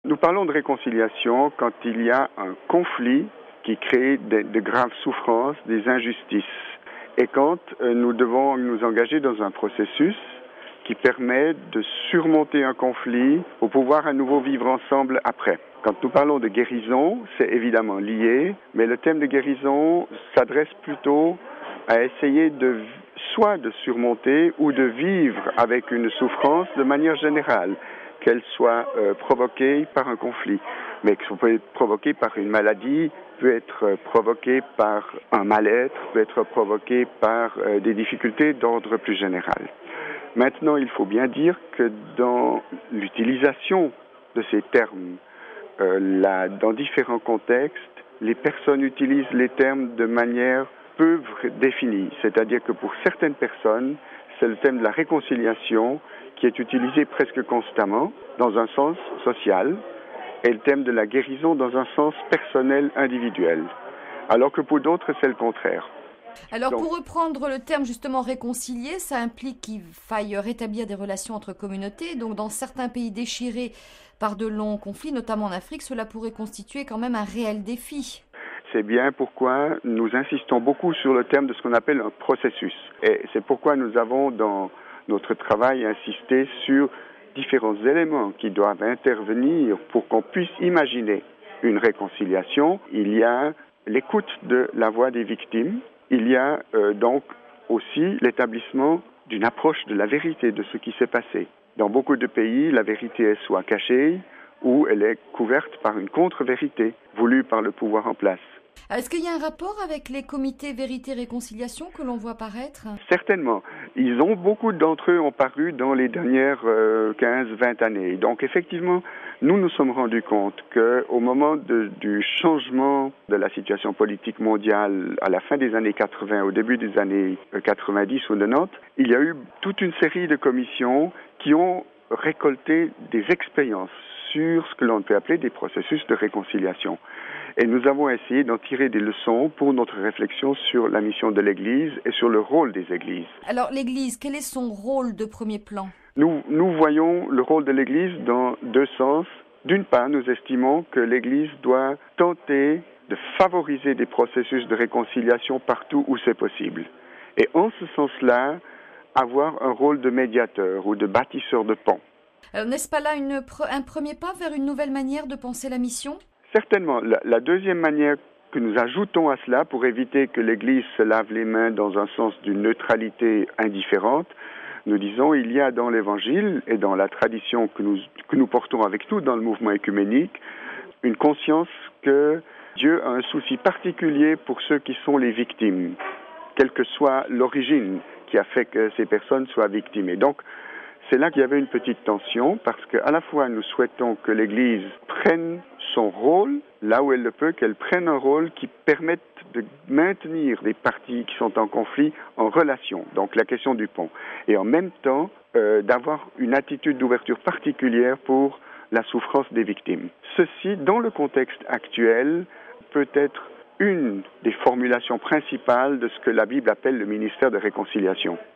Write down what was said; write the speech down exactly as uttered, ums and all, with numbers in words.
Nous parlons de réconciliation quand il y a un conflit qui crée de, de graves souffrances, des injustices. Et quand euh, nous devons nous engager dans un processus qui permet de surmonter un conflit pour pouvoir à nouveau vivre ensemble après. Quand nous parlons de guérison, c'est évidemment lié, mais le thème de guérison s'adresse plutôt à essayer de soit de surmonter ou de vivre avec une souffrance de manière générale, qu'elle soit euh, provoquée par un conflit, mais qu'elle peut être provoquée par une maladie, peut être provoquée par un mal-être, peut être provoquée par euh, des difficultés d'ordre plus général. Maintenant, il faut bien dire que dans l'utilisation de ces termes, euh, là, dans différents contextes, les personnes utilisent les termes de manière peu définie. C'est-à-dire que pour certaines personnes, c'est le thème de la réconciliation qui est utilisé presque constamment dans un sens social et le thème de la guérison dans un sens personnel, individuel. Alors que pour d'autres, c'est le contraire. Alors, Donc, pour reprendre le terme justement réconcilier, ça implique qu'il faille rétablir des relations entre communautés. Donc, dans certains pays déchirés par de longs conflits, notamment en Afrique, cela pourrait constituer quand même un réel défi. C'est bien pourquoi nous insistons beaucoup sur le terme de ce qu'on appelle un processus. Et c'est pourquoi nous avons dans notre travail insisté sur différents éléments qui doivent intervenir pour qu'on puisse imaginer une réconciliation. Il y a l'écoute de la voix des victimes. Il y a euh, donc aussi l'établissement d'une approche de la vérité de ce qui s'est passé. Dans beaucoup de pays, la vérité est soit cachée ou elle est couverte par une contre-vérité voulue par le pouvoir en place. Est-ce qu'il y a un rapport avec les comités vérité-réconciliation que l'on voit apparaître ? Certainement. Ils ont, beaucoup d'entre eux ont paru dans les dernières euh, quinze vingt années. Donc effectivement, nous nous sommes rendus compte qu'au moment de, du changement de la situation politique mondiale à la fin des années quatre-vingts, au début des années quatre-vingt-dix ou quatre-vingt-dix, il y a eu toute une série de commissions qui ont récolté des expériences sur ce que l'on peut appeler des processus de réconciliation. Et nous avons essayé d'en tirer des leçons pour notre réflexion sur la mission de l'Église et sur le rôle des Églises. Alors l'Église, quel est son rôle de premier plan ? Nous, nous voyons le rôle de l'Église dans deux sens. D'une part, nous estimons que l'Église doit tenter de favoriser des processus de réconciliation partout où c'est possible. Et en ce sens-là, avoir un rôle de médiateur ou de bâtisseur de ponts. Alors, n'est-ce pas là une, un premier pas vers une nouvelle manière de penser la mission ? Certainement. La, la deuxième manière que nous ajoutons à cela, pour éviter que l'Église se lave les mains dans un sens d'une neutralité indifférente, nous disons il y a dans l'Évangile et dans la tradition que nous, que nous portons avec nous dans le mouvement œcuménique, une conscience que Dieu a un souci particulier pour ceux qui sont les victimes, quelle que soit l'origine qui a fait que ces personnes soient victimes. Et donc, c'est là qu'il y avait une petite tension, parce qu'à la fois nous souhaitons que l'Église prenne son rôle, là où elle le peut, qu'elle prenne un rôle qui permette de maintenir les parties qui sont en conflit en relation, donc la question du pont, et en même temps euh, d'avoir une attitude d'ouverture particulière pour la souffrance des victimes. Ceci, dans le contexte actuel, peut être une des formulations principales de ce que la Bible appelle le ministère de réconciliation.